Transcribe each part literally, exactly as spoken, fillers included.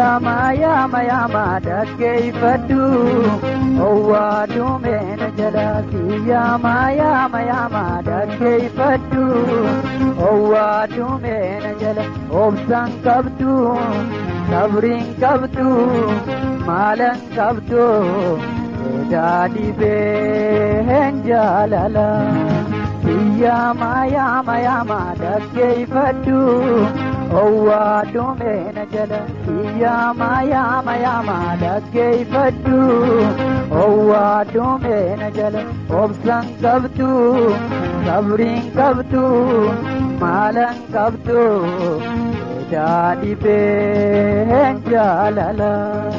Yama yama yama dake fadu Owa dumena jalasi Yama yama yama dake fadu Owa dumena jala Obsan kabdu Sabrin kabdu Malan kabdu Jadi behen jalala Yama yama yama dake fadu Owa dumena jala Yama yama yama dake fadu Owa dumena jala Obsan kabdu Sabrin kabdu Malan kabdu Jadi behen jalala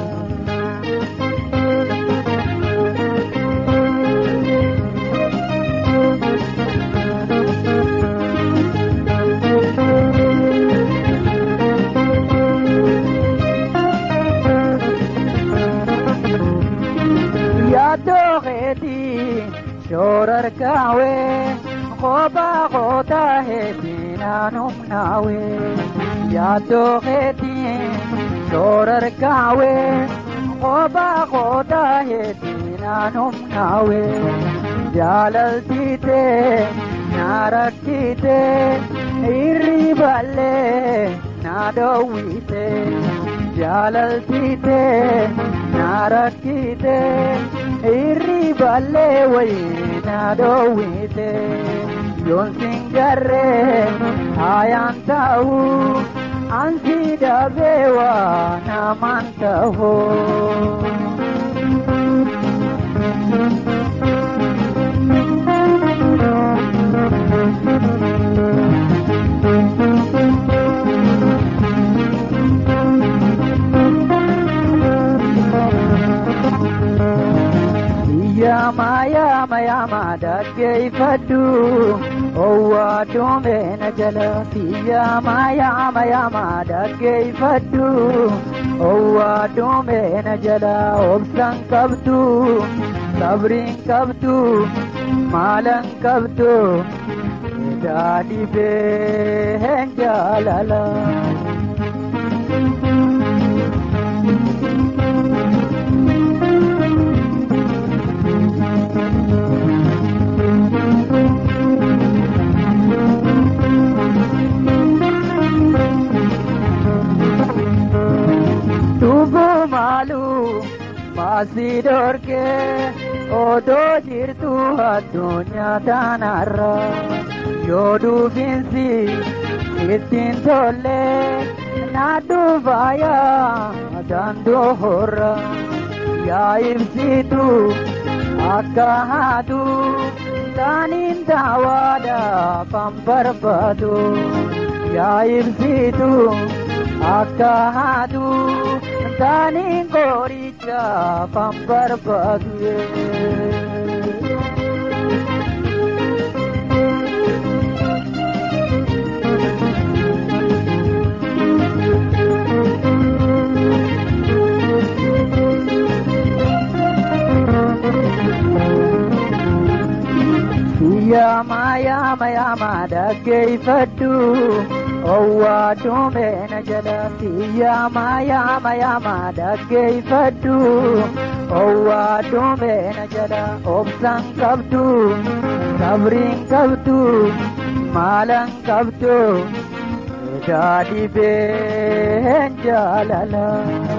Shorar kawe, khoba khota hai tina numnawe. Yaado kheti, shorar kawe, khoba khota hai tina numnawe. Jalal tite, narak tite, iri balle, nadawite. Jalal tite, narak tite. Iri balle way nadawite yon singare ayan tahu ansi dabewa namantaho Yama yama yama dake fadu Owa dumena jala Yama yama yama dake fadu Owa dumena jala Obsan kabdu Sabrin kabdu Malan kabdu Jadi behen jalala Malu masih dorke odo jirtu hatunya tanara yodu finsi itin tole nadu vaya dando hora ya ibsitu akahadu tanin tawada pamparpadu ya ibsitu akahadu Tani goricha pambar bagwe Yama yama yama dake fadu Owa dumena jala Yama yama yama dake fadu Owa dumena jala Obsan kabdu Sabrin kabdu Malan kabdu Jadi behen jalala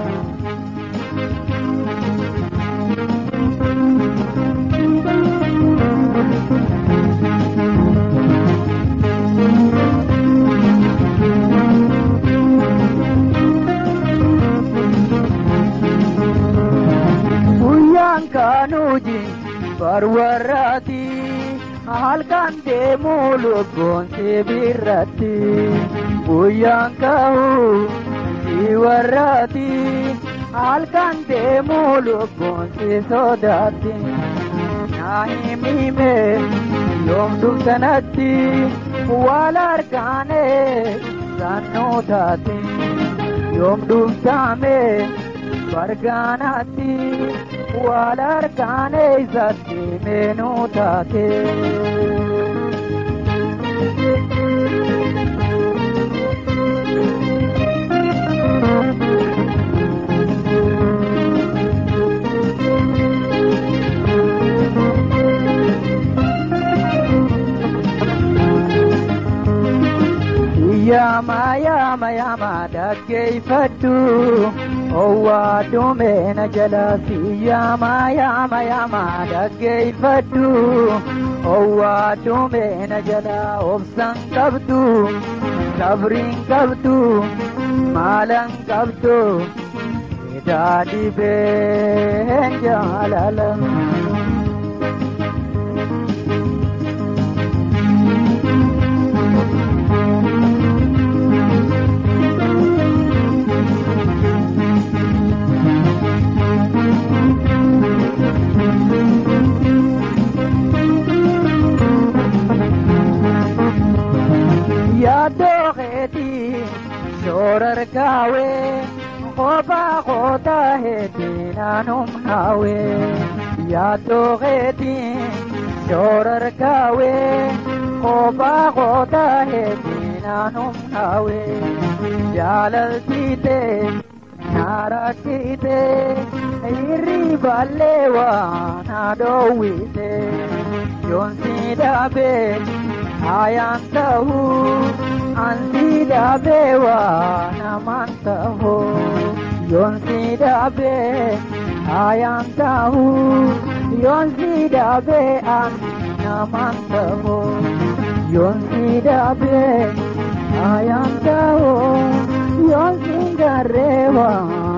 Kanuji parwarati halkan demo logon se birati uyang kau siwarati halkan demo logon se sodati nahi mime yom duksanati walar kane sanodati yom duksame Varganati walar kane zati menutate dhaggeeffadhu owwaa dumeena jala siyaama yaama yaama dhaggeeffadhu owwaa dumeena jala obsan qabdu sabriin qabdu maalan qabdu daadhi been jaalalam. Yaadoo keetii shoorar kaawee kophaa koota heddii naanum naawee. Yaadoo keetii shoorar kaawee kophaa koota heddii naanum naawee. Jaalaltiitee naarakkitee hirriballee waan haadhoowwitee yoonsi dhaabee. Ayaan ta'uu ansi dhaabee waan namaan ta'uu yoonsi dhaabee ayaan ta'uu yoonsi dhaabee an namaan ta'uu yoonsi dhaabee ayaan ta'uu yoonsi garee waan